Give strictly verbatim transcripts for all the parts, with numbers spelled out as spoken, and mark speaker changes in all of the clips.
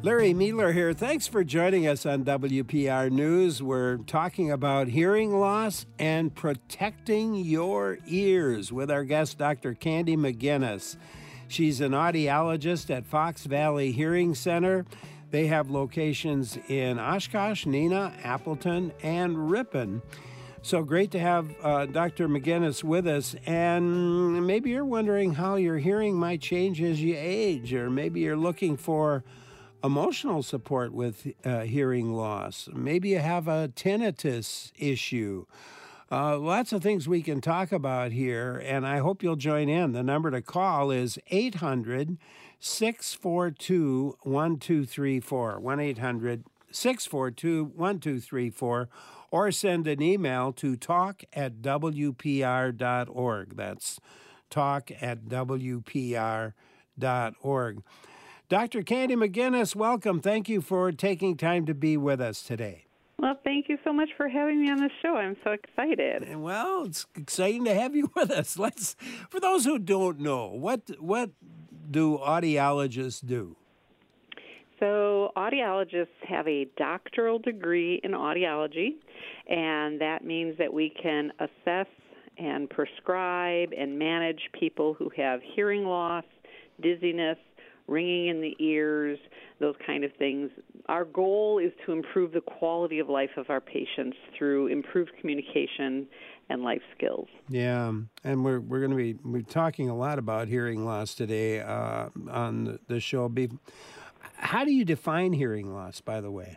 Speaker 1: Larry Meadler here. Thanks for joining us on W P R News. We're talking about hearing loss and protecting your ears with our guest, Doctor Candy McGinnis. She's an audiologist at Fox Valley Hearing Center. They have locations in Oshkosh, Neenah, Appleton, and Ripon. So great to have uh, Doctor McGinnis with us. And maybe you're wondering how your hearing might change as you age, or maybe you're looking for emotional support with uh, hearing loss. Maybe you have a tinnitus issue. Uh, lots of things we can talk about here, and I hope you'll join in. The number to call is eight hundred, six four two, one two three four, one eight hundred, six four two, one two three four, or send an email to talk at w p r dot org. That's talk at w p r dot org. Doctor Candy McGinnis, welcome. Thank you for taking time to be with us today.
Speaker 2: Well, thank you so much for having me on the show. I'm so excited.
Speaker 1: Well, it's exciting to have you with us. Let's, for those who don't know, what what do audiologists do?
Speaker 2: So audiologists have a doctoral degree in audiology, and that means that we can assess and prescribe and manage people who have hearing loss, dizziness, ringing in the ears, those kind of things. Our goal is to improve the quality of life of our patients through improved communication and life skills.
Speaker 1: Yeah, and we're we're going to be we're talking a lot about hearing loss today uh, on the show. Be, how do you define hearing loss, by the way?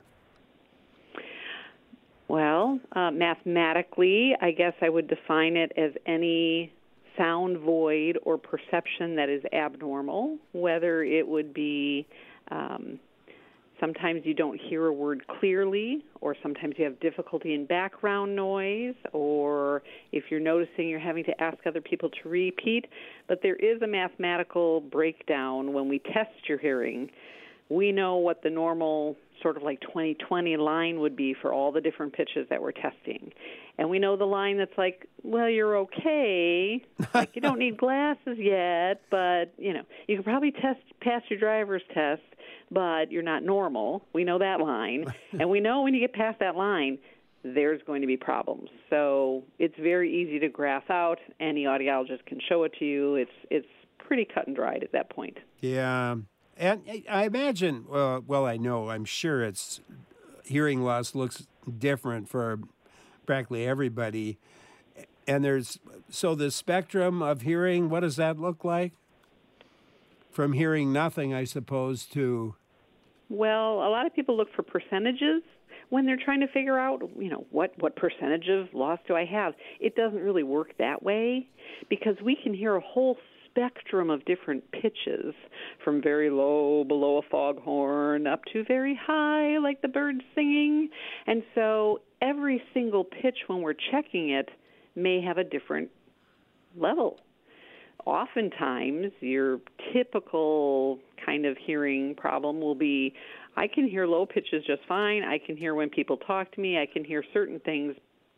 Speaker 2: Well, uh, mathematically, I guess I would define it as any sound void or perception that is abnormal, whether it would be um, sometimes you don't hear a word clearly, or sometimes you have difficulty in background noise, or if you're noticing you're having to ask other people to repeat. But there is a mathematical breakdown when we test your hearing. We know what the normal sort of like twenty twenty line would be for all the different pitches that we're testing. And we know the line that's like, well, you're okay, like you don't need glasses yet, but, you know, you can probably test pass your driver's test, but you're not normal. We know that line. And we know when you get past that line, there's going to be problems. So it's very easy to graph out. Any audiologist can show it to you. It's, it's pretty cut and dried at that point.
Speaker 1: Yeah. And I imagine, well, well, I know, I'm sure it's hearing loss looks different for practically everybody. And there's, so the spectrum of hearing, what does that look like? From hearing nothing, I suppose, to...
Speaker 2: Well, a lot of people look for percentages when they're trying to figure out, you know, what, what percentage of loss do I have? It doesn't really work that way, because we can hear a whole spectrum of different pitches, from very low below a foghorn up to very high like the birds singing. And so every single pitch when we're checking it may have a different level. Oftentimes your typical kind of hearing problem will be, I can hear low pitches just fine, I can hear when people talk to me, I can hear certain things,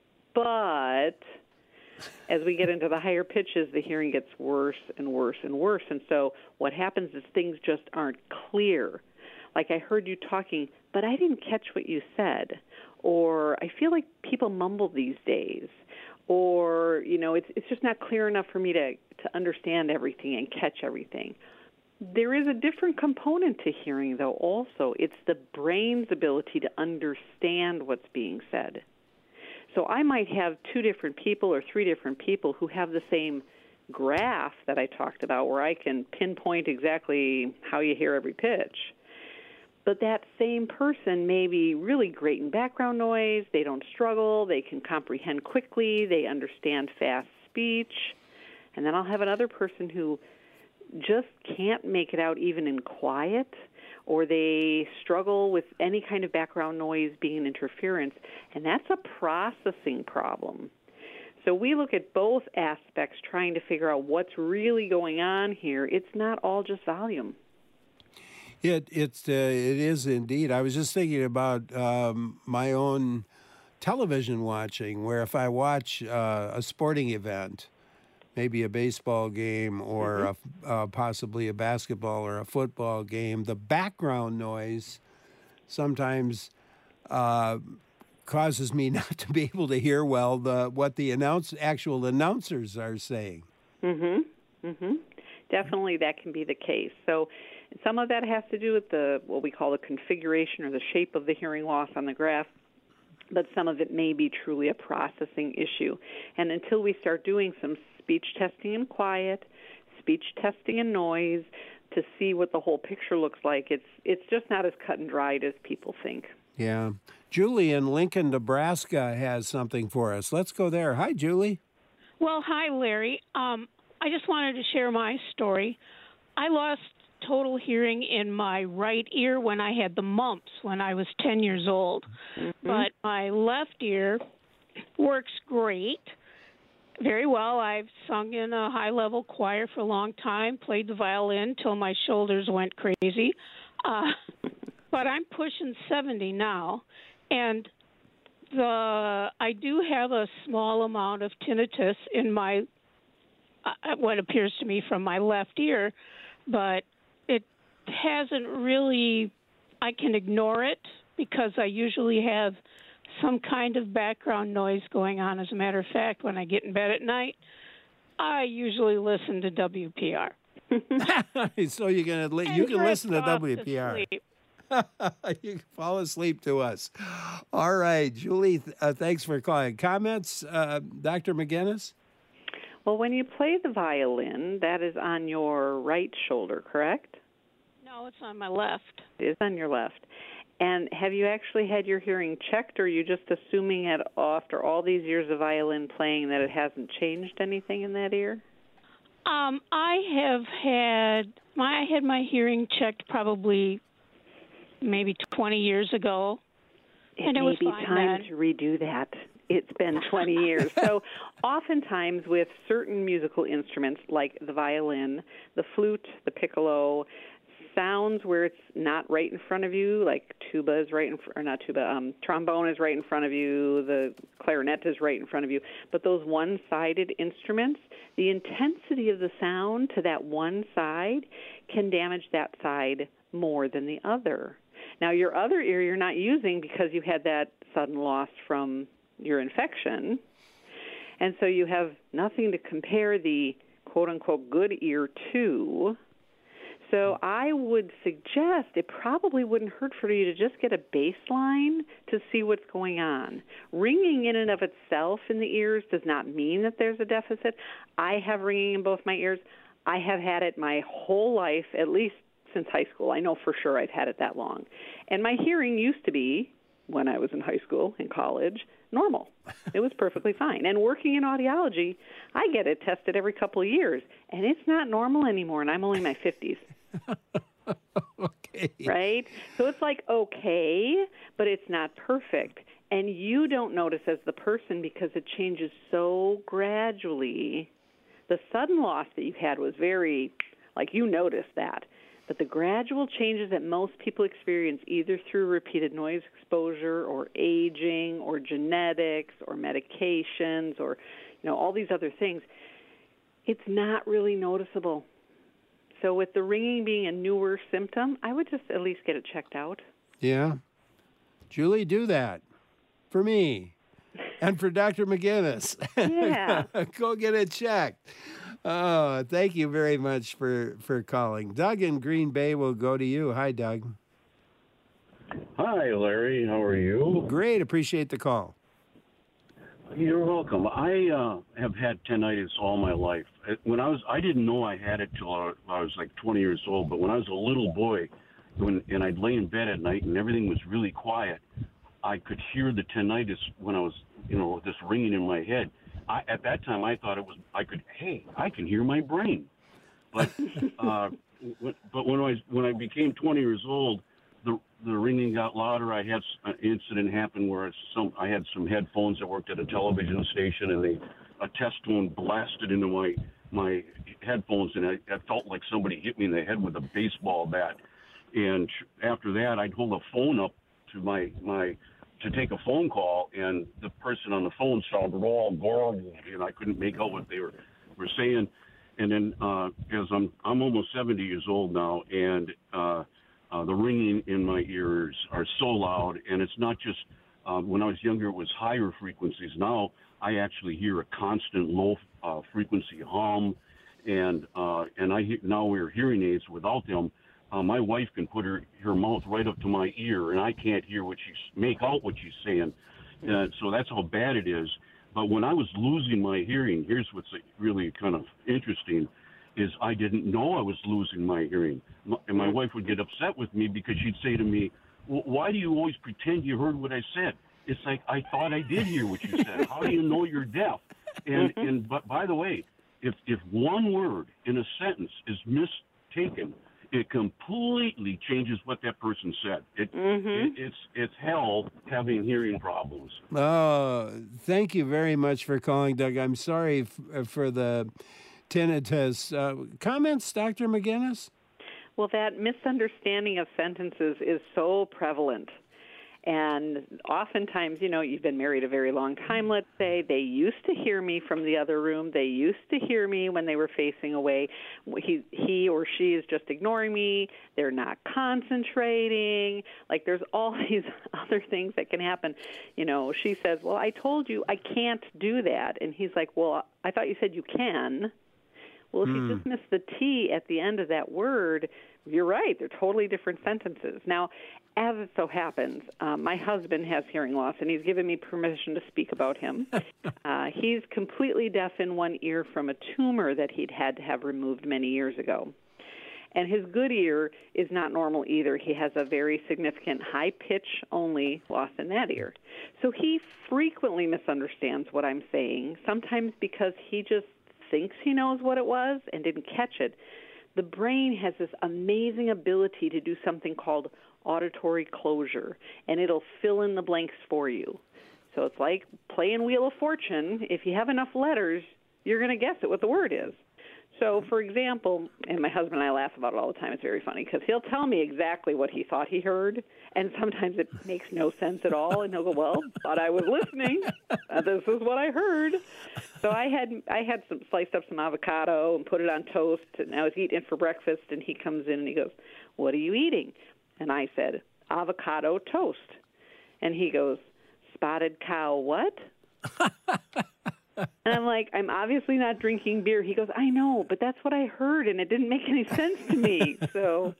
Speaker 2: but as we get into the higher pitches, the hearing gets worse and worse and worse. And so what happens is things just aren't clear. Like, I heard you talking, but I didn't catch what you said. Or I feel like people mumble these days. Or, you know, it's it's just not clear enough for me to, to understand everything and catch everything. There is a different component to hearing, though, also. It's the brain's ability to understand what's being said. So I might have two different people or three different people who have the same graph that I talked about, where I can pinpoint exactly how you hear every pitch. But that same person may be really great in background noise. They don't struggle. They can comprehend quickly. They understand fast speech. And then I'll have another person who just can't make it out even in quiet, or they struggle with any kind of background noise being an interference, and that's a processing problem. So we look at both aspects trying to figure out what's really going on here. It's not all just volume.
Speaker 1: It it's uh, it is indeed. I was just thinking about um, my own television watching, where if I watch uh, a sporting event, maybe a baseball game or mm-hmm. a, uh, possibly a basketball or a football game, the background noise sometimes uh, causes me not to be able to hear well the what the announce actual announcers are saying.
Speaker 2: Mhm. Mhm. Definitely, that can be the case. So, some of that has to do with the what we call the configuration or the shape of the hearing loss on the graph. But some of it may be truly a processing issue. And until we start doing some speech testing in quiet, speech testing in noise, to see what the whole picture looks like, it's it's just not as cut and dried as people think.
Speaker 1: Yeah. Julie in Lincoln, Nebraska has something for us. Let's go there. Hi, Julie.
Speaker 3: Well, hi, Larry. Um, I just wanted to share my story. I lost total hearing in my right ear when I had the mumps when I was ten years old. Mm-hmm. But my left ear works great, very well. I've sung in a high-level choir for a long time, played the violin till my shoulders went crazy. Uh, but I'm pushing seventy now, and the I do have a small amount of tinnitus in my, uh, what appears to me from my left ear, but it hasn't really, I can ignore it because I usually have some kind of background noise going on. As a matter of fact, when I get in bed at night, I usually listen to W P R.
Speaker 1: So you're gonna li- you can listen to W P R.
Speaker 3: To
Speaker 1: you can fall asleep to us. All right, Julie, uh, thanks for calling. Comments, uh, Doctor McGinnis?
Speaker 2: Well, when you play the violin, that is on your right shoulder, correct?
Speaker 3: No, it's on my left.
Speaker 2: It is on your left. And have you actually had your hearing checked, or are you just assuming that after all these years of violin playing that it hasn't changed anything in that ear?
Speaker 3: Um, I have had my I had my hearing checked probably maybe twenty years ago,
Speaker 2: it
Speaker 3: and it
Speaker 2: may
Speaker 3: was
Speaker 2: be
Speaker 3: fine
Speaker 2: time
Speaker 3: then.
Speaker 2: to redo that. It's been twenty years. So oftentimes with certain musical instruments like the violin, the flute, the piccolo, sounds where it's not right in front of you, like tuba is right in front, or not tuba, um, trombone is right in front of you, the clarinet is right in front of you, but those one-sided instruments, the intensity of the sound to that one side can damage that side more than the other. Now, your other ear you're not using because you had that sudden loss from your infection, and so you have nothing to compare the quote-unquote good ear to. So I would suggest it probably wouldn't hurt for you to just get a baseline to see what's going on. Ringing in and of itself in the ears does not mean that there's a deficit. I have ringing in both my ears. I have had it my whole life, at least since high school. I know for sure I've had it that long. And my hearing used to be, when I was in high school and college, normal. It was perfectly fine. And working in audiology, I get it tested every couple of years, and it's not normal anymore, and I'm only in my fifties.
Speaker 1: Okay.
Speaker 2: Right? So it's like okay, but it's not perfect. And you don't notice as the person because it changes so gradually. The sudden loss that you had was very, like you noticed that. But the gradual changes that most people experience either through repeated noise exposure or aging or genetics or medications or, you know, all these other things, it's not really noticeable. So with the ringing being a newer symptom, I would just at least get it checked out.
Speaker 1: Yeah. Julie, do that for me and for Doctor McGinnis.
Speaker 2: Yeah.
Speaker 1: Go get it checked. Oh, thank you very much for, for calling. Doug in Green Bay will go to you. Hi, Doug.
Speaker 4: Hi, Larry. How are you?
Speaker 1: Great. Appreciate the call.
Speaker 4: You're welcome. I uh, have had tinnitus all my life. When I was, I didn't know I had it till I was like twenty years old. But when I was a little boy, when and I'd lay in bed at night and everything was really quiet, I could hear the tinnitus when I was, you know, just ringing in my head. I, at that time, I thought it was, I could, hey, I can hear my brain. But uh, but when I when I became twenty years old, the the ringing got louder. I had an incident happen where some I had some headphones that worked at a television station, and they, a test tone blasted into my my headphones, and I, I felt like somebody hit me in the head with a baseball bat. And after that, I'd hold a phone up to my my. to take a phone call, and the person on the phone sounded all garbled, and I couldn't make out what they were we're saying. And then uh, as I'm I'm almost seventy years old now, and uh, uh, the ringing in my ears are so loud, and it's not just uh, when I was younger it was higher frequencies. Now I actually hear a constant low uh, frequency hum, and uh, and I he- now wear hearing aids. Without them, uh, my wife can put her her mouth right up to my ear, and I can't hear what she's make out what she's saying. Uh, so that's how bad it is. But when I was losing my hearing, here's what's really kind of interesting, is I didn't know I was losing my hearing. And my wife would get upset with me because she'd say to me, well, why do you always pretend you heard what I said? It's like, I thought I did hear what you said. How do you know you're deaf? And, and but by the way, if, if one word in a sentence is mistaken, it completely changes what that person said. It,
Speaker 2: Mm-hmm.
Speaker 4: it, it's it's hell having hearing problems.
Speaker 1: Oh, thank you very much for calling, Doug. I'm sorry f- for the tinnitus. Uh, comments, Doctor McGinnis?
Speaker 2: Well, that misunderstanding of sentences is so prevalent. And oftentimes, you know, you've been married a very long time, let's say. They used to hear me from the other room. They used to hear me when they were facing away. He, he or she is just ignoring me. They're not concentrating. Like, there's all these other things that can happen. You know, she says, well, I told you I can't do that. And he's like, well, I thought you said you can. Well, if you just miss the T at the end of that word, you're right. They're totally different sentences. Now, as it so happens, um, my husband has hearing loss, and he's given me permission to speak about him. uh, he's completely deaf in one ear from a tumor that he'd had to have removed many years ago. And his good ear is not normal either. He has a very significant high-pitch only loss in that ear. So he frequently misunderstands what I'm saying, sometimes because he just thinks he knows what it was and didn't catch it. The brain has this amazing ability to do something called auditory closure, and it'll fill in the blanks for you. So it's like playing Wheel of Fortune. If you have enough letters, you're going to guess it what the word is. So, for example, and my husband and I laugh about it all the time. It's very funny because he'll tell me exactly what he thought he heard, and sometimes it makes no sense at all. And he'll go, "Well, thought I was listening. Uh, this is what I heard." So I had I had some sliced up some avocado and put it on toast, and I was eating it for breakfast. And he comes in and he goes, "What are you eating?" And I said, "Avocado toast." And he goes, "Spotted cow what?" And I'm like, I'm obviously not drinking beer. He goes, I know, but that's what I heard, and it didn't make any sense to me. So,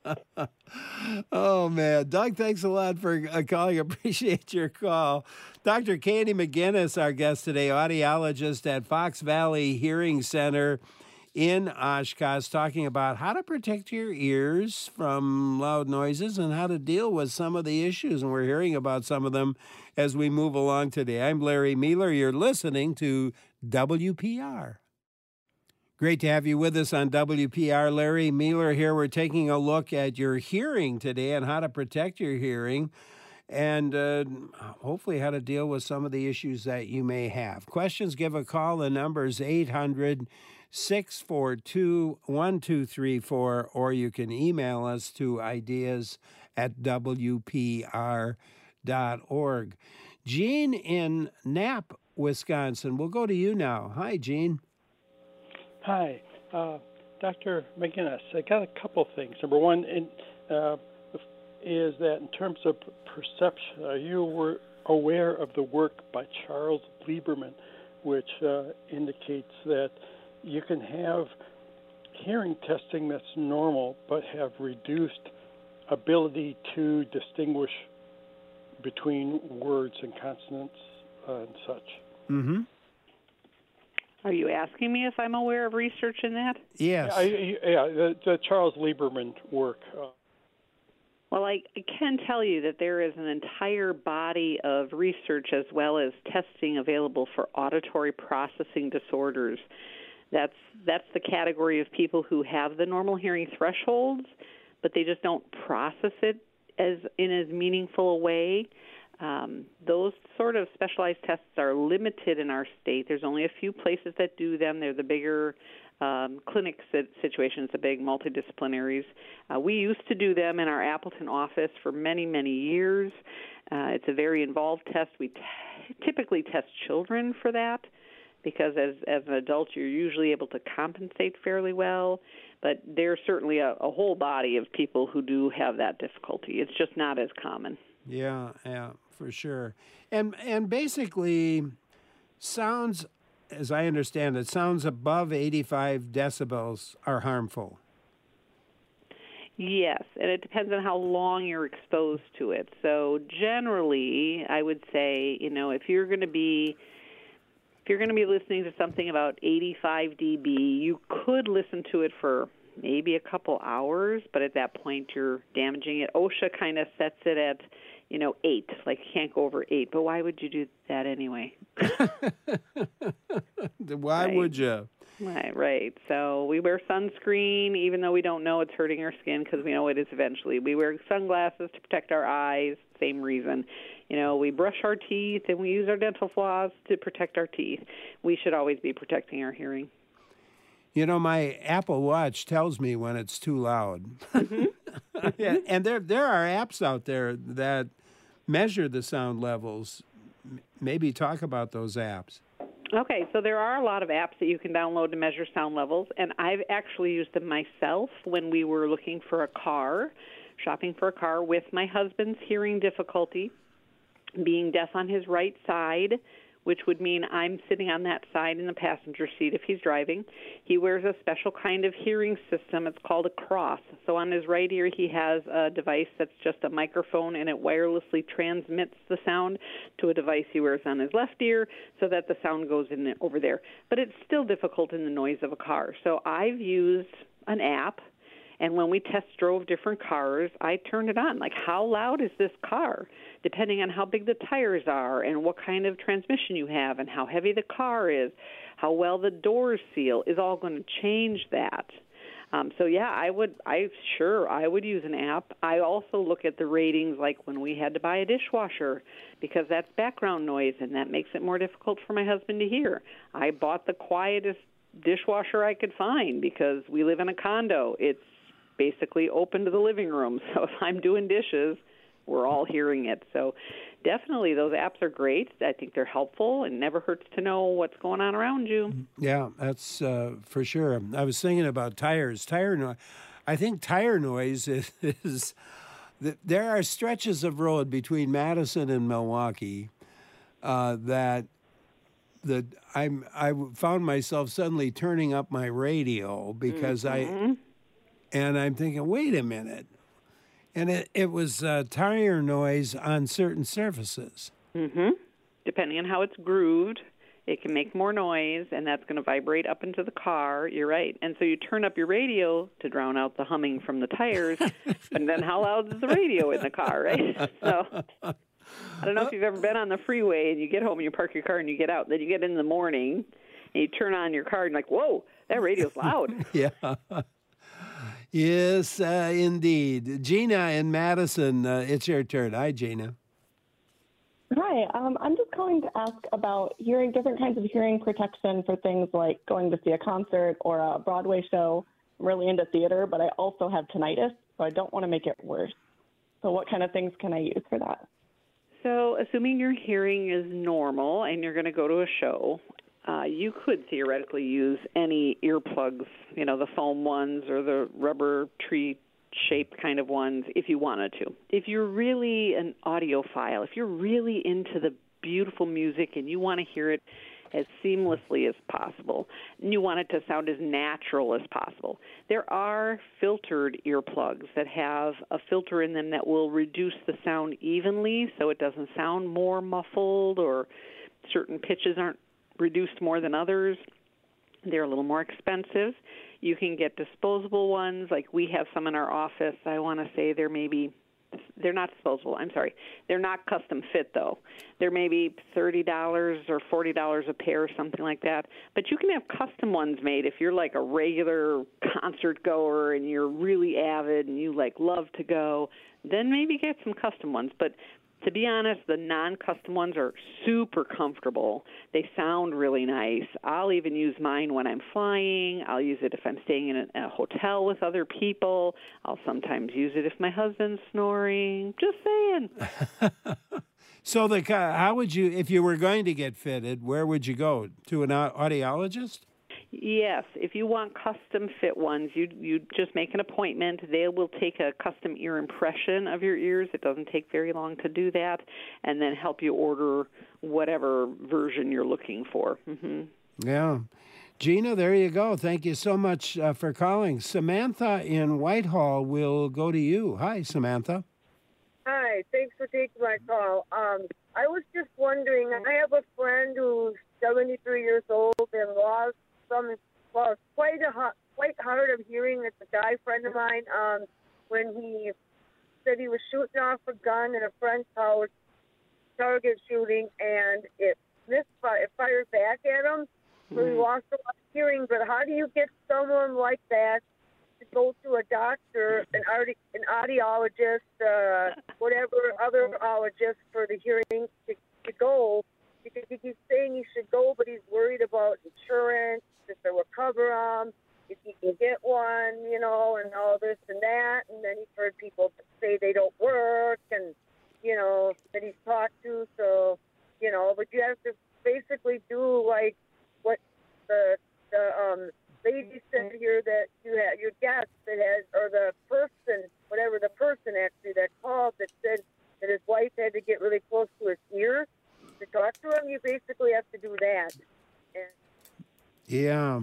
Speaker 1: Oh, man. Doug, thanks a lot for uh, calling. Appreciate your call. Doctor Candy McGinnis, our guest today, audiologist at Fox Valley Hearing Center in Oshkosh, talking about how to protect your ears from loud noises and how to deal with some of the issues. And we're hearing about some of them as we move along today. I'm Larry Mueller. You're listening to W P R. Great to have you with us on W P R. Larry Mueller here. We're taking a look at your hearing today and how to protect your hearing and uh, hopefully how to deal with some of the issues that you may have. Questions, give a call. The number is eight hundred, six four two, one two three four, or you can email us to ideas at W P R dot org. Gene in Knapp, Wisconsin. We'll go to you now. Hi, Gene.
Speaker 5: Hi, uh, Doctor McGinnis. I got a couple things. Number one in, uh, is that in terms of perception, are you were aware of the work by Charles Lieberman, which uh, indicates that you can have hearing testing that's normal but have reduced ability to distinguish between words and consonants uh, and such?
Speaker 1: Mm-hmm.
Speaker 2: are you asking me if I'm aware of research in that?
Speaker 1: Yes.
Speaker 5: I, I, yeah, the, the Charles Lieberman work. Uh,
Speaker 2: Well, I, I can tell you that there is an entire body of research as well as testing available for auditory processing disorders. That's that's the category of people who have the normal hearing thresholds, but they just don't process it as in as meaningful a way. Um, those sort of specialized tests are limited in our state. There's only a few places that do them. They're the bigger um, clinic situations, the big multidisciplinaries. Uh, we used to do them in our Appleton office for many, many years. Uh, it's a very involved test. We t- typically test children for that. because as, as an adult, you're usually able to compensate fairly well. But there's certainly a, a whole body of people who do have that difficulty. It's just not as common.
Speaker 1: Yeah, yeah, for sure. And and basically, sounds, as I understand it, sounds above eighty-five decibels are harmful.
Speaker 2: Yes, and it depends on how long you're exposed to it. So generally, I would say, you know, if you're going to be if you're going to be listening to something about eighty-five decibels, you could listen to it for maybe a couple hours, but at that point you're damaging it. OSHA kind of sets it at, you know, eight, like you can't go over eight. But why would you do that anyway?
Speaker 1: Why
Speaker 2: right.
Speaker 1: would you?
Speaker 2: Right, right. So we wear sunscreen, even though we don't know it's hurting our skin, because we know it is eventually. We wear sunglasses to protect our eyes, same reason. You know, we brush our teeth and we use our dental floss to protect our teeth. We should always be protecting our hearing.
Speaker 1: You know, my Apple Watch tells me when it's too loud. Mm-hmm. Yeah, and there there are apps out there that measure the sound levels. Maybe talk about those apps.
Speaker 2: Okay, so there are a lot of apps that you can download to measure sound levels, and I've actually used them myself when we were looking for a car, shopping for a car with my husband's hearing difficulty, being deaf on his right side, which would mean I'm sitting on that side in the passenger seat if he's driving. He wears a special kind of hearing system. It's called a cross. So on his right ear, he has a device that's just a microphone, and it wirelessly transmits the sound to a device he wears on his left ear so that the sound goes in over there. But it's still difficult in the noise of a car. So I've used an app, and when we test drove different cars, I turned it on. Like, how loud is this car? Depending on how big the tires are and what kind of transmission you have and how heavy the car is, how well the doors seal is all going to change that. Um, so, yeah, I would, I sure, I would use an app. I also look at the ratings like when we had to buy a dishwasher because that's background noise, and that makes it more difficult for my husband to hear. I bought the quietest dishwasher I could find because we live in a condo. It's basically open to the living room. So if I'm doing dishes, we're all hearing it. So definitely those apps are great. I think they're helpful and never hurts to know what's going on around you.
Speaker 1: Yeah, that's uh, for sure. I was thinking about tires. Tire noise. I think tire noise is, is there are stretches of road between Madison and Milwaukee uh, that that I'm I found myself suddenly turning up my radio because mm-hmm. I and I'm thinking, wait a minute. And it, it was uh, tire noise on certain surfaces.
Speaker 2: Mm-hmm. Depending on how it's grooved, it can make more noise, and that's going to vibrate up into the car. You're right. And so you turn up your radio to drown out the humming from the tires, and then how loud is the radio in the car, right? So I don't know if you've ever been on the freeway, and you get home and you park your car and you get out, and then you get in the morning, and you turn on your car, and you're like, whoa, that radio's loud.
Speaker 1: Yeah. Yes, uh, indeed. Gina in Madison, uh, it's your turn. Hi, Gina.
Speaker 6: Hi, um, I'm just calling to ask about hearing different kinds of hearing protection for things like going to see a concert or a Broadway show. I'm really into theater, but I also have tinnitus, so I don't want to make it worse. So what kind of things can I use for that?
Speaker 2: So assuming your hearing is normal and you're going to go to a show, Uh, you could theoretically use any earplugs, you know, the foam ones or the rubber tree-shaped kind of ones if you wanted to. If you're really an audiophile, if you're really into the beautiful music and you want to hear it as seamlessly as possible, and you want it to sound as natural as possible, there are filtered earplugs that have a filter in them that will reduce the sound evenly so it doesn't sound more muffled or certain pitches aren't reduced more than others. They're a little more expensive. You can get disposable ones. Like we have some in our office. I want to say they're maybe, they're not disposable. I'm sorry. They're not custom fit, though. They're maybe thirty dollars or forty dollars a pair or something like that. But you can have custom ones made if you're like a regular concert goer and you're really avid and you like love to go. Then maybe get some custom ones. But to be honest, the non-custom ones are super comfortable. They sound really nice. I'll even use mine when I'm flying. I'll use it if I'm staying in a, a hotel with other people. I'll sometimes use it if my husband's snoring. Just saying.
Speaker 1: So the how would you, if you were going to get fitted, where would you go? To an audiologist?
Speaker 2: Yes, if you want custom fit ones, you you just make an appointment. They will take a custom ear impression of your ears. It doesn't take very long to do that, and then help you order whatever version you're looking for. Mm-hmm.
Speaker 1: Yeah. Gina, there you go. Thank you so much uh, for calling. Samantha in Whitehall will go to you. Hi, Samantha.
Speaker 7: Hi, thanks for taking my call. Um, I was just wondering, I have a friend who's seventy-three years old and lost some, well, quite a quite hard of hearing. It's a guy friend of mine. Um, when he said he was shooting off a gun in a friend's house, target shooting, and it misfire, it fired back at him. So he lost a lot of hearing. But how do you get someone like that to go to a doctor, an, audi- an audiologist, uh, whatever other ologist for the hearing to, to go? Because he keeps saying he should go, but he's worried about insurance, if they will cover him, if he can get one, you know, and all this and that. And then he's heard people say they don't work, and, you know, that he's talked to. So, you know, but you have to basically do like what the the um, lady said here that you had, your guest that has, or the person, whatever the person actually that called that said that his wife had to get really close to his ear to talk to him. You basically have to do that. And
Speaker 1: yeah.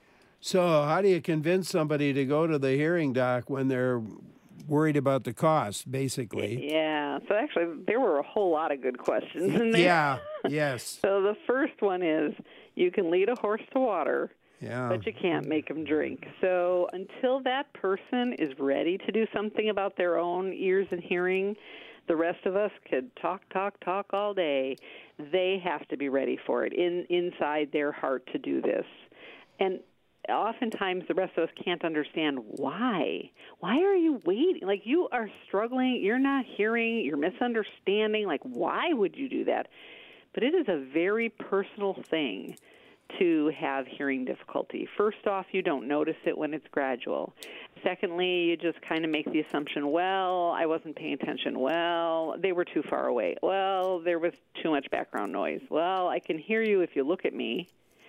Speaker 1: So how do you convince somebody to go to the hearing doc when they're worried about the cost, basically?
Speaker 2: Yeah. So actually, there were a whole lot of good questions in there.
Speaker 1: Yeah. Yes.
Speaker 2: So the first one is, you can lead a horse to water,
Speaker 1: yeah.
Speaker 2: but you can't make him drink. So until that person is ready to do something about their own ears and hearing, the rest of us could talk, talk, talk all day. They have to be ready for it in inside their heart to do this. And oftentimes the rest of us can't understand why. Why are you waiting? Like, you are struggling, you're not hearing, you're misunderstanding. Like, why would you do that? But it is a very personal thing to have hearing difficulty. First off, you don't notice it when it's gradual. Secondly, you just kind of make the assumption, well, I wasn't paying attention. Well, they were too far away. Well, there was too much background noise. Well, I can hear you if you look at me.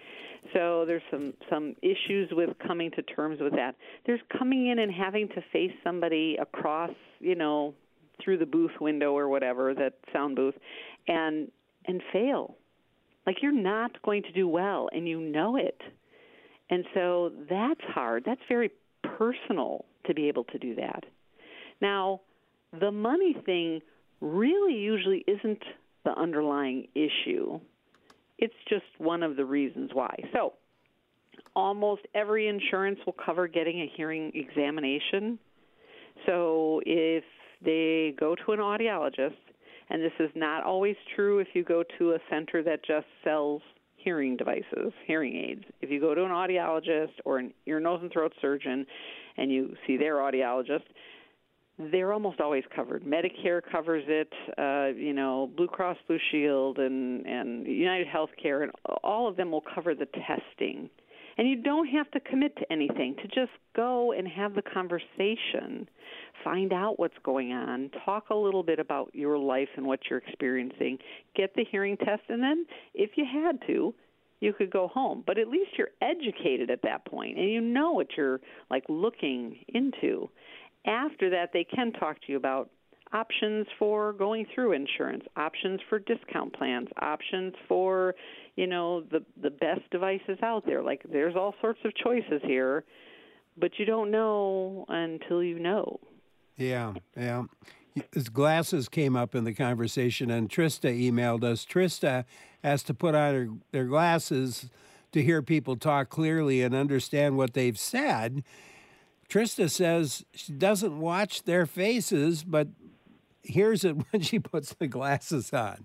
Speaker 2: So there's some, some issues with coming to terms with that. There's coming in and having to face somebody across, you know, through the booth window or whatever, that sound booth, and and fail. Like, you're not going to do well, and you know it. And so that's hard. That's very personal to be able to do that. Now, the money thing really usually isn't the underlying issue. It's just one of the reasons why. So almost every insurance will cover getting a hearing examination. So if they go to an audiologist, and this is not always true if you go to a center that just sells hearing devices, hearing aids. If you go to an audiologist or an ear, nose, and throat surgeon and you see their audiologist, they're almost always covered. Medicare covers it, uh, you know, Blue Cross Blue Shield and, and United Healthcare, and all of them will cover the testing. And you don't have to commit to anything, to just go and have the conversation, find out what's going on, talk a little bit about your life and what you're experiencing, get the hearing test, and then if you had to, you could go home. But at least you're educated at that point, and you know what you're, like, looking into. After that, they can talk to you about options for going through insurance, options for discount plans, options for, you know, the the best devices out there. Like, there's all sorts of choices here, but you don't know until you know.
Speaker 1: Yeah, yeah. His glasses came up in the conversation, and Trista emailed us. Trista has to put on her, their glasses to hear people talk clearly and understand what they've said. Trista says she doesn't watch their faces, but hears it when she puts the glasses on.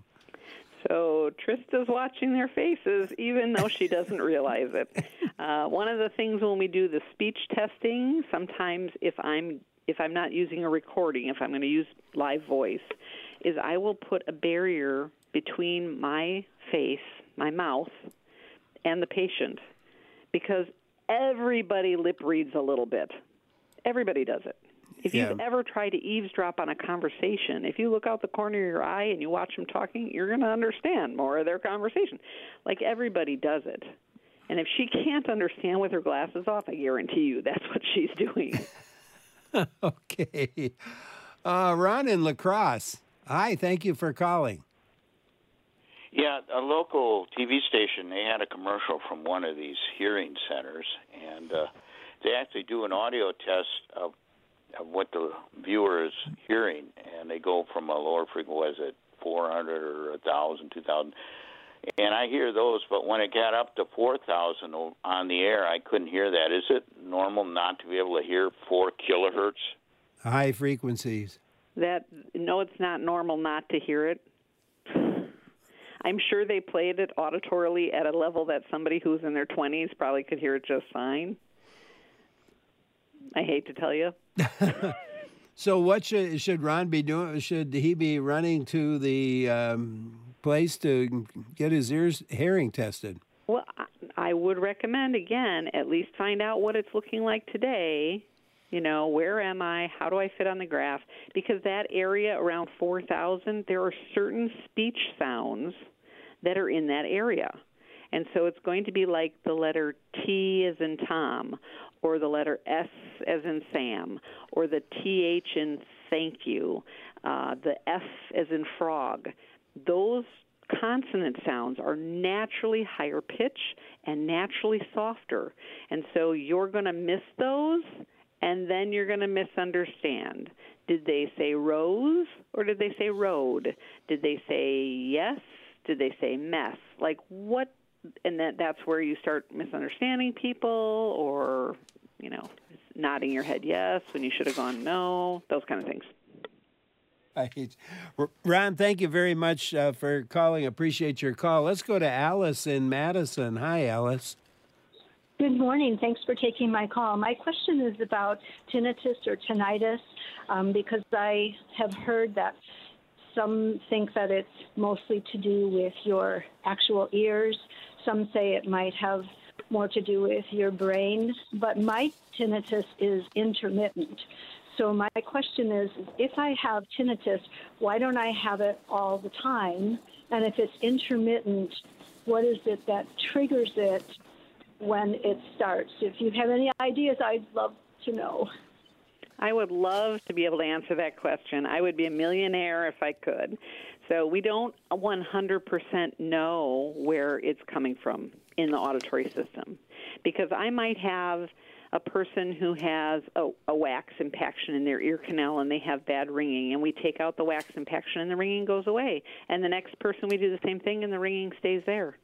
Speaker 2: So Trista's watching their faces, even though she doesn't realize it. Uh, one of the things when we do the speech testing, sometimes if I'm if I'm not using a recording, if I'm going to use live voice, is I will put a barrier between my face, my mouth, and the patient, because everybody lip reads a little bit. Everybody does it. If
Speaker 1: Yeah.
Speaker 2: you've ever tried to eavesdrop on a conversation, if you look out the corner of your eye and you watch them talking, you're going to understand more of their conversation. Like everybody does it. And if she can't understand with her glasses off, I guarantee you that's what she's doing.
Speaker 1: Okay. Uh, Ron in La Crosse. Hi, thank you for calling.
Speaker 8: Yeah, a local T V station, they had a commercial from one of these hearing centers, and uh, they actually do an audio test of, of what the viewer is hearing, and they go from a lower frequency, was it four hundred or one thousand, two thousand, and I hear those, but when it got up to four thousand on the air, I couldn't hear that. Is it normal not to be able to hear four kilohertz?
Speaker 1: High frequencies.
Speaker 2: That no, it's not normal not to hear it. I'm sure they played it auditorily at a level that somebody who's in their twenties probably could hear it just fine. I hate to tell you.
Speaker 1: So what should should Ron be doing? Should he be running to the um, place to get his ears hearing tested?
Speaker 2: Well, I would recommend, again, at least find out what it's looking like today. You know, where am I? How do I fit on the graph? Because that area around four thousand, there are certain speech sounds that are in that area. And so it's going to be like the letter T as in Tom, or the letter S as in Sam, or the T H in thank you, uh, the F as in frog. Those consonant sounds are naturally higher pitch and naturally softer. And so you're going to miss those, and then you're going to misunderstand. Did they say rose or did they say road? Did they say yes? Did they say mess? Like what? And that that's where you start misunderstanding people, or, you know, nodding your head yes when you should have gone no, those kind of things.
Speaker 1: Right. Ron, thank you very much uh, for calling. Appreciate your call. Let's go to Alice in Madison. Hi, Alice.
Speaker 9: Good morning. Thanks for taking my call. My question is about tinnitus or tinnitus, um, because I have heard that some think that it's mostly to do with your actual ears. Some say it might have more to do with your brain. But my tinnitus is intermittent. So my question is, if I have tinnitus, why don't I have it all the time? And if it's intermittent, what is it that triggers it when it starts? If you have any ideas, I'd love to know.
Speaker 2: I would love to be able to answer that question. I would be a millionaire if I could. So we don't one hundred percent know where it's coming from in the auditory system, because I might have a person who has a, a wax impaction in their ear canal and they have bad ringing, and we take out the wax impaction and the ringing goes away. And the next person, we do the same thing and the ringing stays there.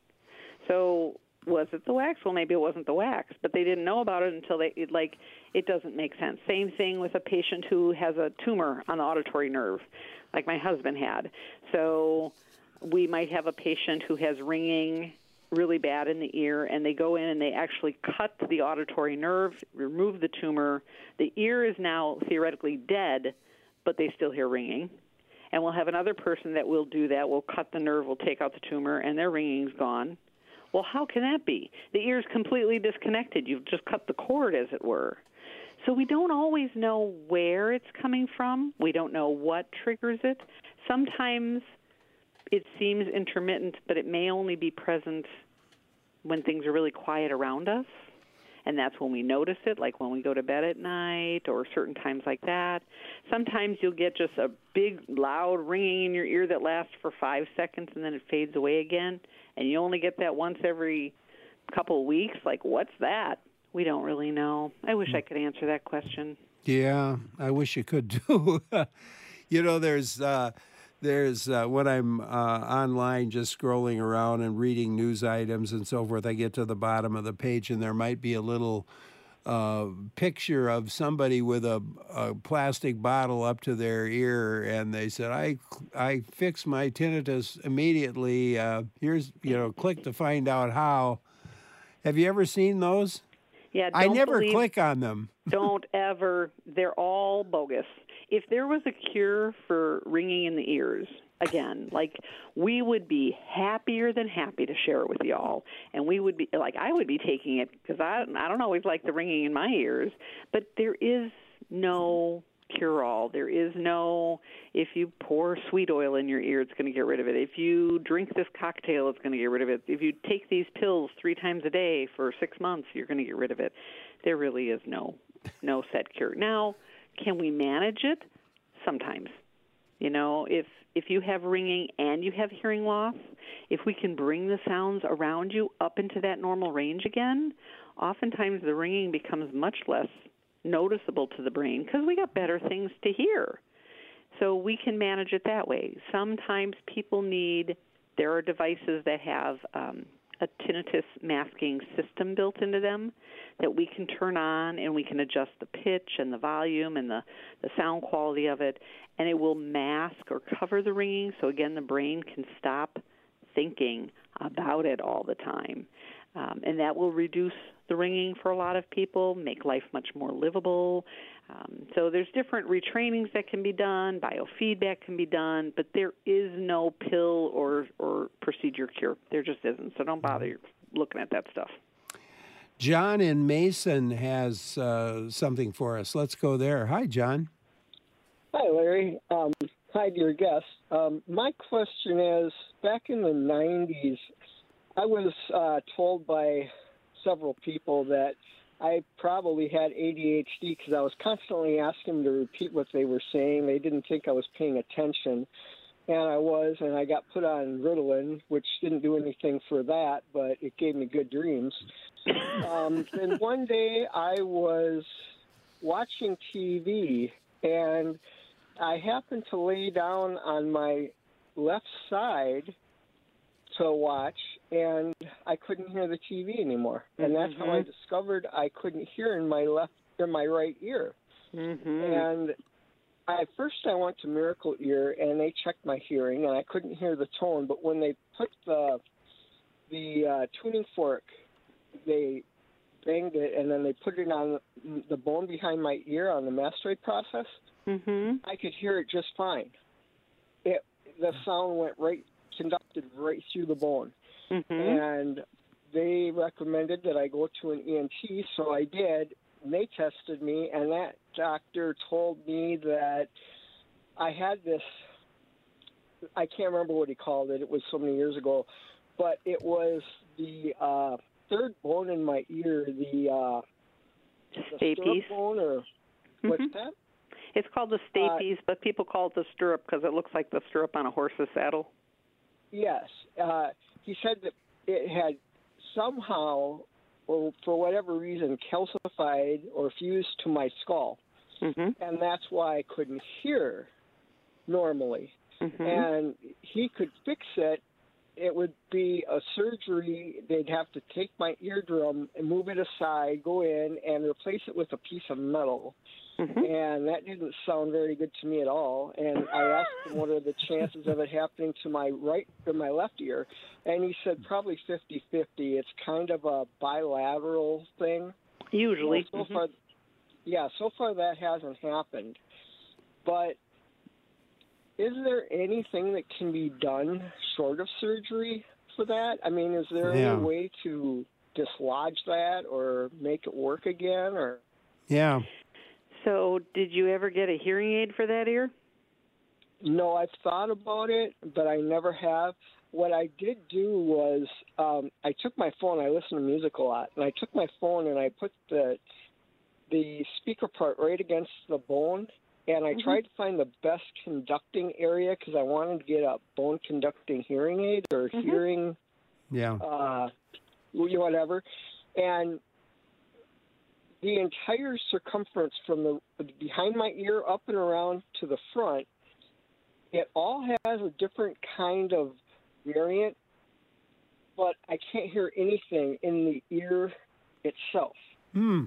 Speaker 2: So was it the wax? Well, maybe it wasn't the wax, but they didn't know about it until they, it, like, it doesn't make sense. Same thing with a patient who has a tumor on the auditory nerve, like my husband had. So we might have a patient who has ringing really bad in the ear, and they go in and they actually cut the auditory nerve, remove the tumor. The ear is now theoretically dead, but they still hear ringing. And we'll have another person that will do that. We'll cut the nerve, we'll take out the tumor, and their ringing's gone. Well, how can that be? The ear's completely disconnected. You've just cut the cord, as it were. So we don't always know where it's coming from. We don't know what triggers it. Sometimes it seems intermittent, but it may only be present when things are really quiet around us, and that's when we notice it, like when we go to bed at night or certain times like that. Sometimes you'll get just a big, loud ringing in your ear that lasts for five seconds, and then it fades away again, and you only get that once every couple of weeks. Like, what's that? We don't really know. I wish I could answer that question.
Speaker 1: Yeah, I wish you could too. You know, there's uh, there's uh, when I'm uh, online just scrolling around and reading news items and so forth, I get to the bottom of the page and there might be a little uh, picture of somebody with a, a plastic bottle up to their ear, and they said, I, I fixed my tinnitus immediately. Uh, here's, you know, click to find out how. Have you ever seen those?
Speaker 2: Yeah,
Speaker 1: I
Speaker 2: don't
Speaker 1: never
Speaker 2: believe,
Speaker 1: click on them.
Speaker 2: Don't ever. They're all bogus. If there was a cure for ringing in the ears, again, like, we would be happier than happy to share it with y'all. And we would be, like, I would be taking it because I, I don't always like the ringing in my ears. But there is no cure-all. There is no, if you pour sweet oil in your ear, it's going to get rid of it. If you drink this cocktail, it's going to get rid of it. If you take these pills three times a day for six months, you're going to get rid of it. There really is no no set cure. Now, can we manage it? Sometimes. You know, if if you have ringing and you have hearing loss, if we can bring the sounds around you up into that normal range again, oftentimes the ringing becomes much less noticeable to the brain because we got better things to hear. So we can manage it that way. Sometimes people need, there are devices that have um, a tinnitus masking system built into them that we can turn on, and we can adjust the pitch and the volume and the, the sound quality of it, and it will mask or cover the ringing so, again, the brain can stop thinking about it all the time. Um, and that will reduce the ringing for a lot of people, make life much more livable. Um, so there's different retrainings that can be done, biofeedback can be done, but there is no pill or, or procedure cure. There just isn't. So don't bother looking at that stuff.
Speaker 1: John in Mason has uh, something for us. Let's go there. Hi, John.
Speaker 10: Hi, Larry. Um, hi, dear guest. Um, my question is, back in the nineties, I was uh, told by several people that I probably had A D H D because I was constantly asking them to repeat what they were saying. They didn't think I was paying attention, and I was, and I got put on Ritalin, which didn't do anything for that, but it gave me good dreams. Um, and one day I was watching T V, and I happened to lay down on my left side to watch, and I couldn't hear the T V anymore. And that's mm-hmm. how I discovered I couldn't hear in my left or my right ear. Mm-hmm. And I first I went to Miracle Ear, and they checked my hearing, and I couldn't hear the tone. But when they put the the uh, tuning fork, they banged it, and then they put it on the bone behind my ear on the mastoid process. Mm-hmm. I could hear it just fine. It the sound went right. Conducted right through the bone. Mm-hmm. And they recommended that I go to an E N T, so I did. And they tested me, and that doctor told me that I had this, I can't remember what he called it, it was so many years ago, but it was the uh, third bone in my ear, the, uh, the stirrup bone, or mm-hmm. what's that?
Speaker 2: It's called the stapes, uh, but people call it the stirrup because it looks like the stirrup on a horse's saddle.
Speaker 10: Yes. Uh, he said that it had somehow, or for whatever reason, calcified or fused to my skull. Mm-hmm. And that's why I couldn't hear normally. Mm-hmm. And he could fix it. It would be a surgery. They'd have to take my eardrum and move it aside, go in, and replace it with a piece of metal. Mm-hmm. And that didn't sound very good to me at all. And I asked him what are the chances of it happening to my right or my left ear. And he said probably fifty-fifty. It's kind of a bilateral thing.
Speaker 2: Usually.
Speaker 10: So, so
Speaker 2: mm-hmm.
Speaker 10: far, yeah, so far that hasn't happened. But is there anything that can be done short of surgery for that? I mean, is there yeah. any way to dislodge that or make it work again? Or
Speaker 1: Yeah.
Speaker 2: So did you ever get a hearing aid for that ear?
Speaker 10: No, I've thought about it, but I never have. What I did do was um, I took my phone. I listen to music a lot, and I took my phone and I put the the speaker part right against the bone, and I mm-hmm. tried to find the best conducting area because I wanted to get a bone conducting hearing aid or mm-hmm. hearing,
Speaker 1: yeah,
Speaker 10: uh, whatever, and the entire circumference from the behind my ear up and around to the front, it all has a different kind of variant, but I can't hear anything in the ear itself.
Speaker 1: Hmm.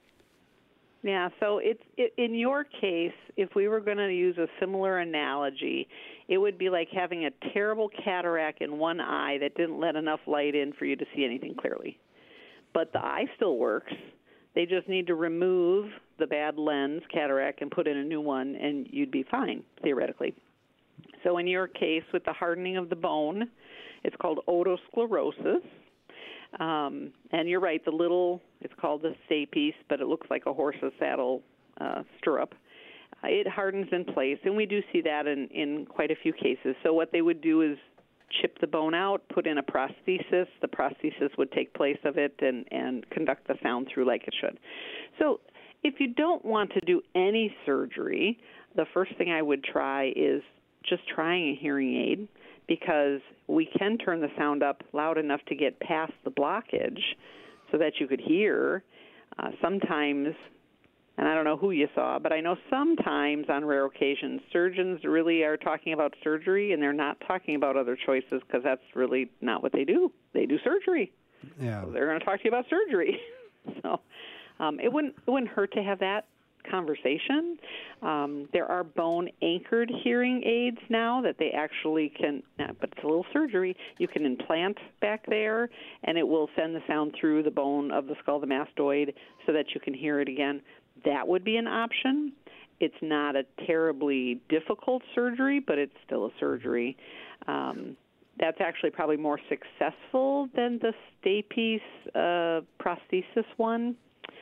Speaker 2: Yeah, so it's it, in your case, if we were going to use a similar analogy, it would be like having a terrible cataract in one eye that didn't let enough light in for you to see anything clearly. But the eye still works. They just need to remove the bad lens, cataract, and put in a new one, and you'd be fine, theoretically. So in your case, with the hardening of the bone, it's called otosclerosis. Um, and you're right, the little, it's called the stapes, but it looks like a horse's saddle uh, stirrup. it hardens in place, and we do see that in, in quite a few cases. So what they would do is chip the bone out, put in a prosthesis. The prosthesis would take place of it and, and conduct the sound through like it should. So if you don't want to do any surgery, the first thing I would try is just trying a hearing aid, because we can turn the sound up loud enough to get past the blockage so that you could hear. Uh, sometimes, and I don't know who you saw, but I know sometimes on rare occasions surgeons really are talking about surgery and they're not talking about other choices, because that's really not what they do. They do surgery.
Speaker 1: Yeah.
Speaker 2: So they're going to talk to you about surgery. so um, it wouldn't it wouldn't hurt to have that conversation. Um, there are bone-anchored hearing aids now that they actually can, but it's a little surgery. You can implant back there, and it will send the sound through the bone of the skull, the mastoid, so that you can hear it again. That would be an option. It's not a terribly difficult surgery, but it's still a surgery. Um, that's actually probably more successful than the stay-piece uh, prosthesis one.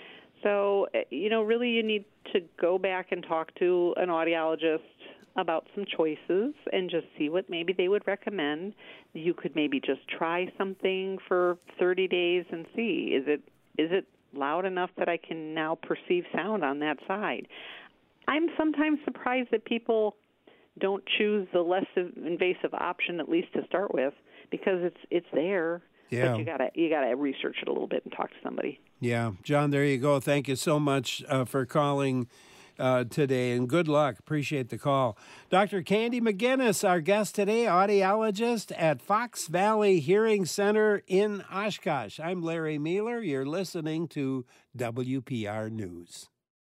Speaker 2: So, you know, really you need to go back and talk to an audiologist about some choices and just see what maybe they would recommend. You could maybe just try something for thirty days and see, is it is it loud enough that I can now perceive sound on that side? I'm sometimes surprised that people don't choose the less invasive option, at least to start with, because it's it's there.
Speaker 1: Yeah.
Speaker 2: But you gotta you gotta research it a little bit and talk to somebody.
Speaker 1: Yeah, John, there you go. Thank you so much uh, for calling uh, today, and good luck. Appreciate the call. Doctor Candy McGinnis, our guest today, audiologist at Fox Valley Hearing Center in Oshkosh. I'm Larry Mueller. You're listening to W P R News.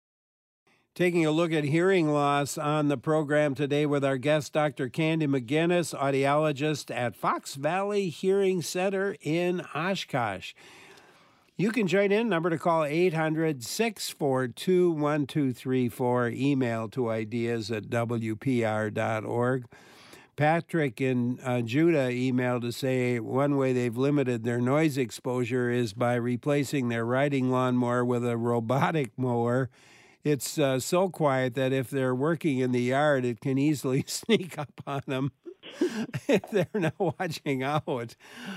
Speaker 1: Taking a look at hearing loss on the program today with our guest, Doctor Candy McGinnis, audiologist at Fox Valley Hearing Center in Oshkosh. You can join in. Number to call eight hundred, six four two, one two three four. Email to ideas at W P R dot org. Patrick in uh, Judah emailed to say one way they've limited their noise exposure is by replacing their riding lawnmower with a robotic mower. It's uh, so quiet that if they're working in the yard, it can easily sneak up on them if they're not watching out.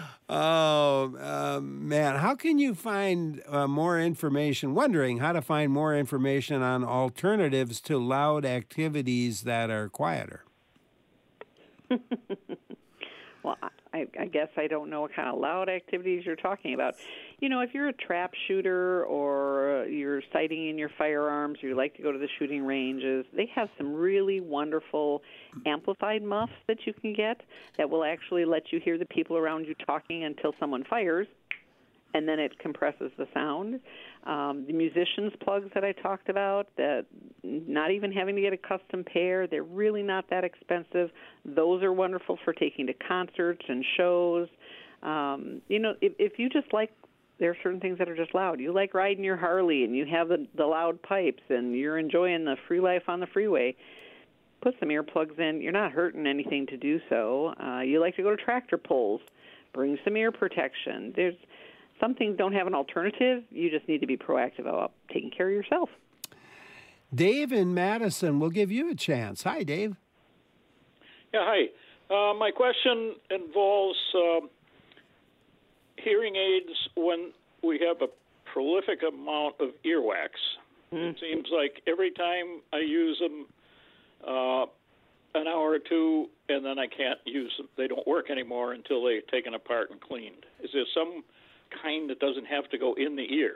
Speaker 1: Oh, uh, man. How can you find uh, more information, wondering how to find more information on alternatives to loud activities that are quieter?
Speaker 2: Well, I, I guess I don't know what kind of loud activities you're talking about. You know, if you're a trap shooter or you're sighting in your firearms, or you like to go to the shooting ranges, they have some really wonderful amplified muffs that you can get that will actually let you hear the people around you talking until someone fires, and then it compresses the sound. Um, the musicians' plugs that I talked about, that not even having to get a custom pair, they're really not that expensive. Those are wonderful for taking to concerts and shows. Um, you know, if, if you just like, there are certain things that are just loud. You like riding your Harley and you have the, the loud pipes and you're enjoying the free life on the freeway, put some earplugs in. You're not hurting anything to do so. Uh, you like to go to tractor pulls, bring some ear protection. There's Some things don't have an alternative. You just need to be proactive about taking care of yourself.
Speaker 1: Dave in Madison, we'll give you a chance. Hi, Dave.
Speaker 11: Yeah, hi. Uh, my question involves uh, hearing aids when we have a prolific amount of earwax. Mm. It seems like every time I use them, uh, an hour or two, and then I can't use them. They don't work anymore until they're taken apart and cleaned. Is there some kind that doesn't have to go in the ear?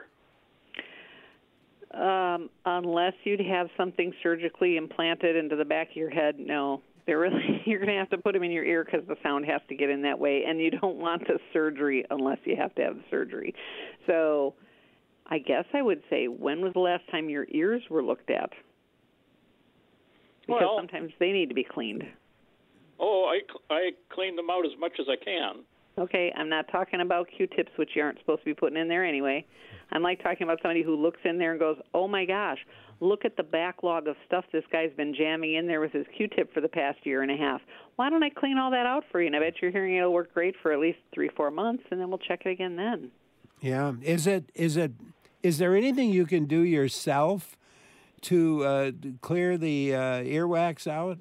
Speaker 2: Um, unless you'd have something surgically implanted into the back of your head, no. They're really, you're going to have to put them in your ear because the sound has to get in that way, and you don't want the surgery unless you have to have the surgery. So I guess I would say, when was the last time your ears were looked at? Because
Speaker 11: well,
Speaker 2: sometimes they need to be cleaned.
Speaker 11: Oh, I, I clean them out as much as I can.
Speaker 2: Okay, I'm not talking about Q-tips, which you aren't supposed to be putting in there anyway. I'm like talking about somebody who looks in there and goes, oh, my gosh, look at the backlog of stuff this guy's been jamming in there with his Q-tip for the past year and a half. Why don't I clean all that out for you? And I bet your hearing aid will work great for at least three, four months, and then we'll check it again then.
Speaker 1: Yeah. Is it is it is there anything you can do yourself to uh, clear the uh, earwax out?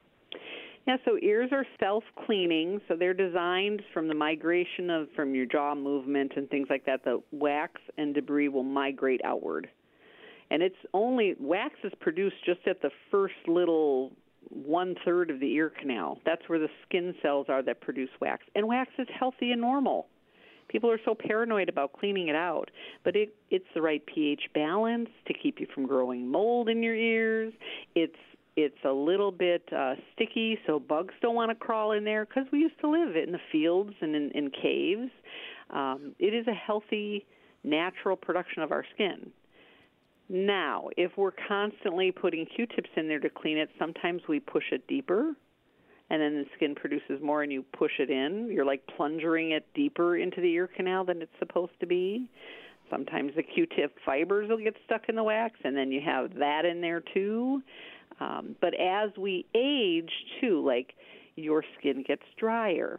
Speaker 2: Yeah, so ears are self-cleaning, so they're designed from the migration of from your jaw movement and things like that. The wax and debris will migrate outward. And it's only, wax is produced just at the first little one-third of the ear canal. That's where the skin cells are that produce wax. And wax is healthy and normal. People are so paranoid about cleaning it out. But it, it's the right pH balance to keep you from growing mold in your ears. It's It's a little bit uh, sticky, so bugs don't want to crawl in there because we used to live in the fields and in, in caves. Um, it is a healthy, natural production of our skin. Now, if we're constantly putting Q-tips in there to clean it, sometimes we push it deeper, and then the skin produces more and you push it in. You're like plunging it deeper into the ear canal than it's supposed to be. Sometimes the Q-tip fibers will get stuck in the wax, and then you have that in there too. Um, but as we age, too, like your skin gets drier.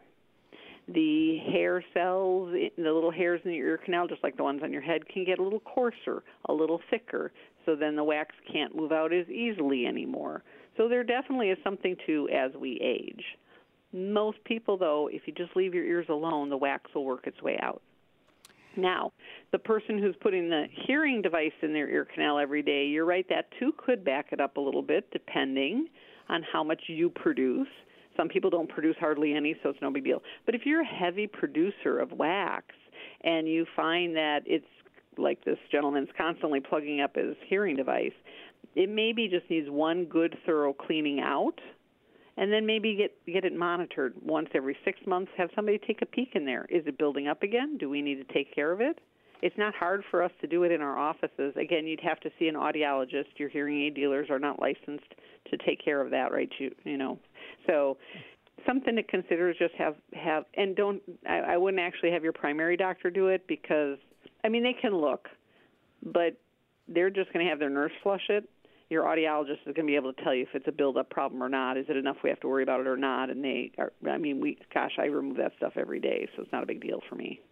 Speaker 2: The hair cells, the little hairs in your ear canal, just like the ones on your head, can get a little coarser, a little thicker. So then the wax can't move out as easily anymore. So there definitely is something to as we age. Most people, though, if you just leave your ears alone, the wax will work its way out. Now, the person who's putting the hearing device in their ear canal every day, you're right, that too could back it up a little bit depending on how much you produce. Some people don't produce hardly any, so it's no big deal. But if you're a heavy producer of wax and you find that it's like this gentleman's constantly plugging up his hearing device, it maybe just needs one good thorough cleaning out. And then maybe get get it monitored once every six months. Have somebody take a peek in there. Is it building up again? Do we need to take care of it? It's not hard for us to do it in our offices. Again, you'd have to see an audiologist. Your hearing aid dealers are not licensed to take care of that, right? You you know, so something to consider is just have have and don't. I, I wouldn't actually have your primary doctor do it because I mean they can look, but they're just going to have their nurse flush it. Your audiologist is going to be able to tell you if it's a build-up problem or not. Is it enough we have to worry about it or not? And they are, I mean, we, gosh, I remove that stuff every day, so it's not a big deal for me.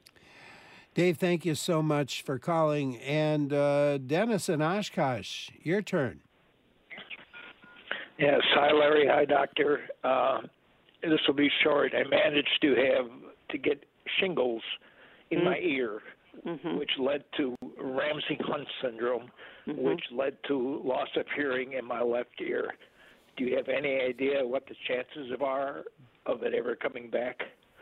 Speaker 1: Dave, thank you so much for calling. And uh, Dennis in Oshkosh, your turn.
Speaker 12: Yes, hi, Larry. Hi, Doctor. Uh, this will be short. I managed to have to get shingles in mm-hmm. my ear, mm-hmm. which led to Ramsay-Hunt syndrome, mm-hmm. which led to loss of hearing in my left ear. Do you have any idea what the chances are of it ever coming back?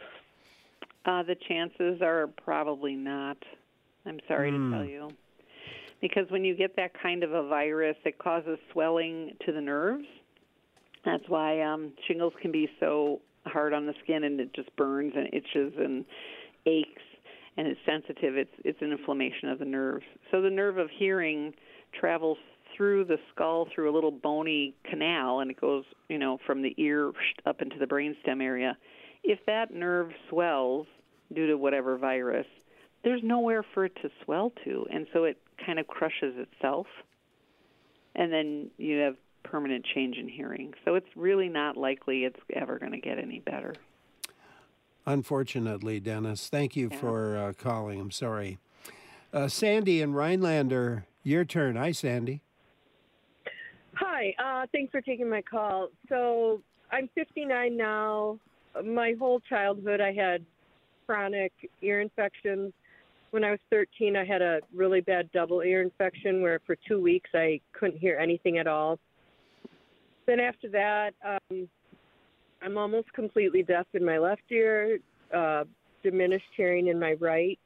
Speaker 2: Uh, the chances are probably not. I'm sorry mm. to tell you. Because when you get that kind of a virus, it causes swelling to the nerves. That's why um, shingles can be so hard on the skin, and it just burns and itches and aches, and it's sensitive. It's it's an inflammation of the nerves. So the nerve of hearing travels through the skull through a little bony canal, and it goes, you know, from the ear up into the brainstem area. If that nerve swells due to whatever virus, there's nowhere for it to swell to, and so it kind of crushes itself, and then you have permanent change in hearing. So it's really not likely it's ever going to get any better.
Speaker 1: Unfortunately, Dennis. Thank you yeah. for uh, calling. I'm sorry. Uh, Sandy in Rhinelander, your turn. Hi, Sandy.
Speaker 13: Hi. Uh, thanks for taking my call. So I'm fifty-nine now. My whole childhood, I had chronic ear infections. When I was thirteen, I had a really bad double ear infection where for two weeks I couldn't hear anything at all. Then after that, um, I'm almost completely deaf in my left ear, uh, diminished hearing in my right.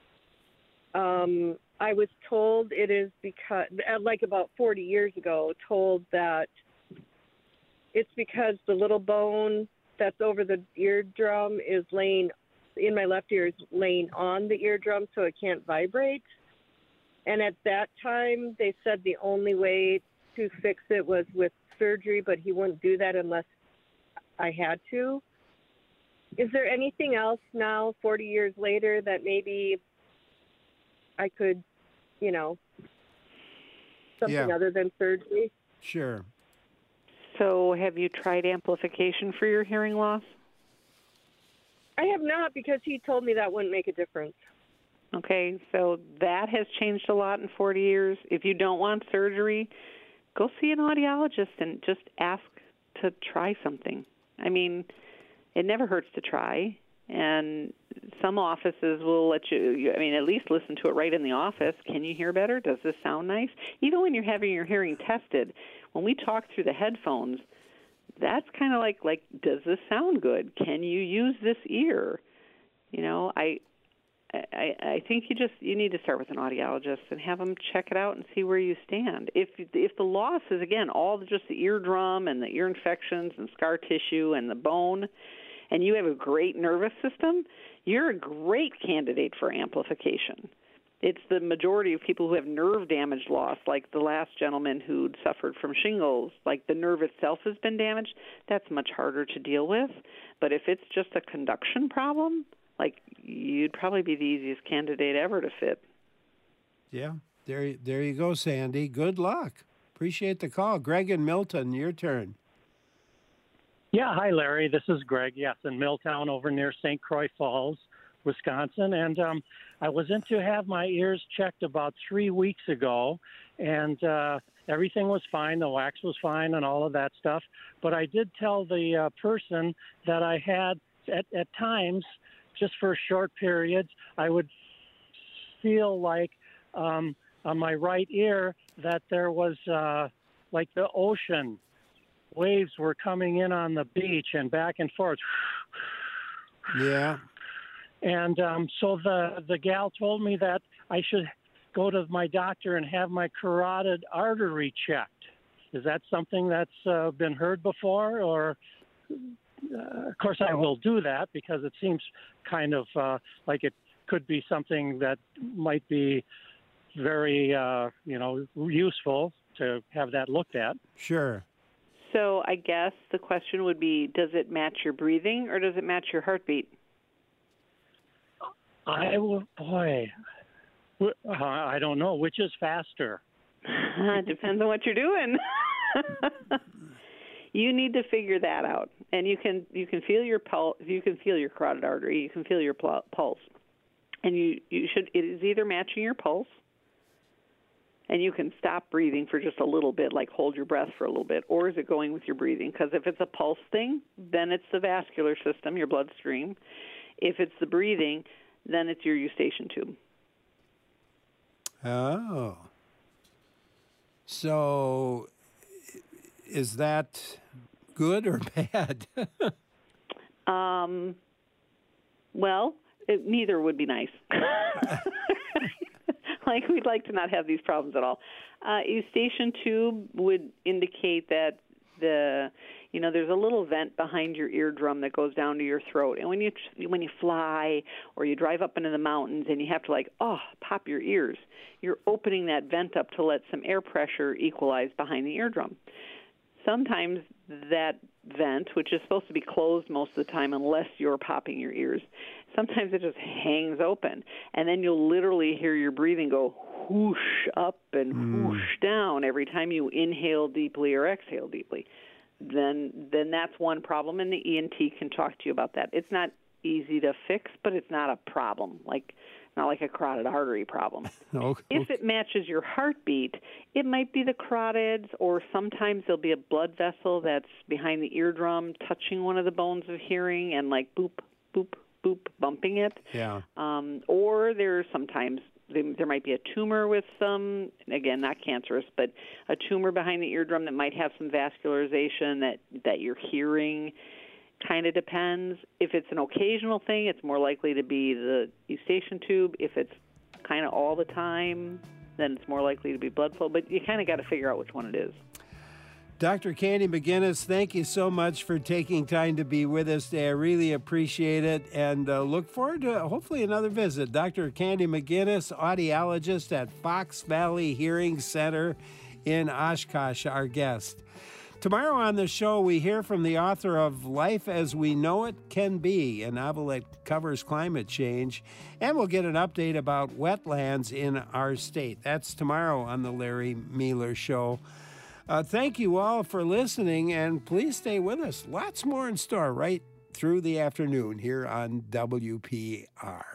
Speaker 13: Um, I was told it is because, like about forty years ago, told that it's because the little bone that's over the eardrum is laying, in my left ear is laying on the eardrum so it can't vibrate. And at that time, they said the only way to fix it was with surgery, but he wouldn't do that unless I had to. Is there anything else now, forty years later, that maybe I could, you know, something yeah. other than surgery?
Speaker 1: Sure.
Speaker 2: So have you tried amplification for your hearing loss?
Speaker 13: I have not, because he told me that wouldn't make a difference.
Speaker 2: Okay, so that has changed a lot in forty years. If you don't want surgery, go see an audiologist and just ask to try something. I mean, it never hurts to try. And some offices will let you, I mean, at least listen to it right in the office. Can you hear better? Does this sound nice? Even when you're having your hearing tested, when we talk through the headphones, that's kind of like, like, does this sound good? Can you use this ear? You know, I, I, I think you just, you need to start with an audiologist and have them check it out and see where you stand. If, if the loss is, again, all just the eardrum and the ear infections and scar tissue and the bone, and you have a great nervous system, you're a great candidate for amplification. It's the majority of people who have nerve damage loss, like the last gentleman who'd suffered from shingles, like the nerve itself has been damaged. That's much harder to deal with. But if it's just a conduction problem, like, you'd probably be the easiest candidate ever to fit.
Speaker 1: Yeah, there, there you go, Sandy. Good luck. Appreciate the call. Greg and Milton, your turn.
Speaker 14: Yeah, hi, Larry. This is Greg, yes, in Milltown over near Saint Croix Falls, Wisconsin. And um, I was in to have my ears checked about three weeks ago, and uh, everything was fine. The wax was fine and all of that stuff. But I did tell the uh, person that I had, at, at times, just for short periods, I would feel like um, on my right ear that there was uh, like the ocean. Waves were coming in on the beach and back and forth.
Speaker 1: Yeah.
Speaker 14: And um, so the, the gal told me that I should go to my doctor and have my carotid artery checked. Is that something that's uh, been heard before? Or, uh, of course, I will do that because it seems kind of uh, like it could be something that might be very, uh, you know, useful to have that looked at.
Speaker 1: Sure.
Speaker 2: So I guess the question would be, does it match your breathing or does it match your heartbeat?
Speaker 14: I will, boy, uh, I don't know. Which is faster?
Speaker 2: It depends on what you're doing. You need to figure that out, and you can you can feel your pulse. You can feel your carotid artery. You can feel your pl- pulse, and you you should. It is either matching your pulse. And you can stop breathing for just a little bit, like hold your breath for a little bit, or is it going with your breathing? Because if it's a pulse thing, then it's the vascular system, your bloodstream. If it's the breathing, then it's your eustachian tube.
Speaker 1: Oh. So is that good or bad?
Speaker 2: um. Well, it, neither would be nice. Like, we'd like to not have these problems at all. Uh, eustachian tube would indicate that the, you know, there's a little vent behind your eardrum that goes down to your throat. And when you when you fly or you drive up into the mountains and you have to, like, oh, pop your ears, you're opening that vent up to let some air pressure equalize behind the eardrum. Sometimes that vent, which is supposed to be closed most of the time unless you're popping your ears, sometimes it just hangs open. And then you'll literally hear your breathing go whoosh up and mm. whoosh down every time you inhale deeply or exhale deeply. Then then that's one problem, and the E N T can talk to you about that. It's not easy to fix, but it's not a problem, like not like a carotid artery problem.
Speaker 1: Okay.
Speaker 2: If it matches your heartbeat, it might be the carotids, or sometimes there'll be a blood vessel that's behind the eardrum touching one of the bones of hearing and like boop, boop, boop, bumping it.
Speaker 1: Yeah.
Speaker 2: Um, or there's sometimes there might be a tumor with some, again, not cancerous, but a tumor behind the eardrum that might have some vascularization that, that you're hearing. Kind of depends. If it's an occasional thing, it's more likely to be the eustachian tube. If it's kind of all the time, then it's more likely to be blood flow. But you kind of got to figure out which one it is.
Speaker 1: Doctor Candy McGinnis, thank you so much for taking time to be with us today. I really appreciate it, and uh, look forward to hopefully another visit. Doctor Candy McGinnis, audiologist at Fox Valley Hearing Center in Oshkosh, our guest. Tomorrow on the show, we hear from the author of Life as We Know It Can Be, a novel that covers climate change, and we'll get an update about wetlands in our state. That's tomorrow on the Larry Mealer Show. Uh, thank you all for listening, and please stay with us. Lots more in store right through the afternoon here on W P R.